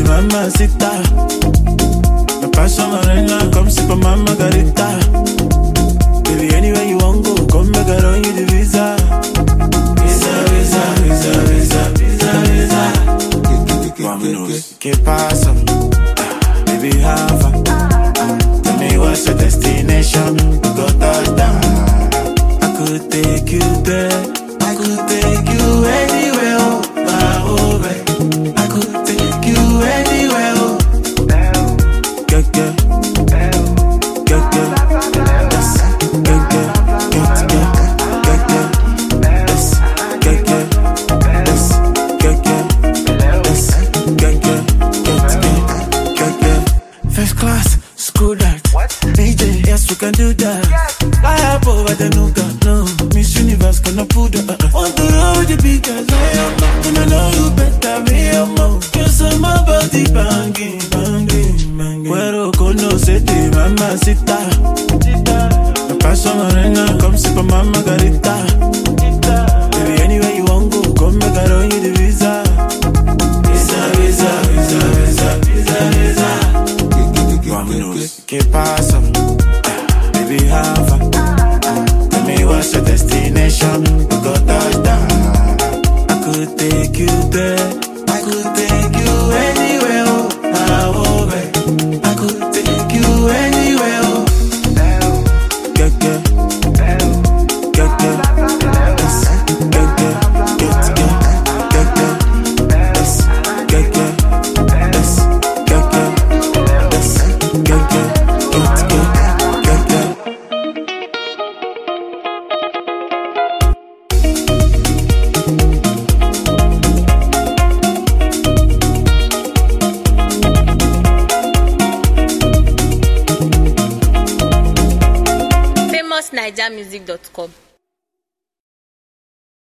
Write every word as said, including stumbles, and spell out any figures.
mamacita. Me paso morena, come sip on my margarita. Baby, anywhere you want go, come make I run you the visa. Visa, visa, visa, visa, visa, visa. Vámonos, ¿qué pasa? Baby, have a tell me what's your destination. We go touchdown. I could take you there. I could take you anywhere, oh, my oh, babe. I could take you anywhere, oh. Get, get, get, get, yes, get, get, get, get, get, get, yes, get, get, yes, get, get, yes, get, get, get, get, get, get. First class, screw that. D J, yes, we can do that. I have over the nuka, no. Miss Universe gonna put the uh, uh. Want to know the because I am not gonna know you better, me I'm more. Cause I'm my body banging, banging, banging. Cuero cono se te mamacita. Me paso morena, come sip on my margarita. Baby, anywhere you want go, come make I run you the visa. Visa, visa, visa, visa, visa, visa. Vámonos, ¿qué pasa? Baby, have a tell me what's your destination. We go touchdown. I could take you there. I could take you anywhere, oh, my oh, babe. I could take you anywhere, oh. Get, get, get, get, yes, get, get, get, get, get, get, yes, get, get, yes, get, get, yes, get, get, get, get, get, get. famous naija music dot com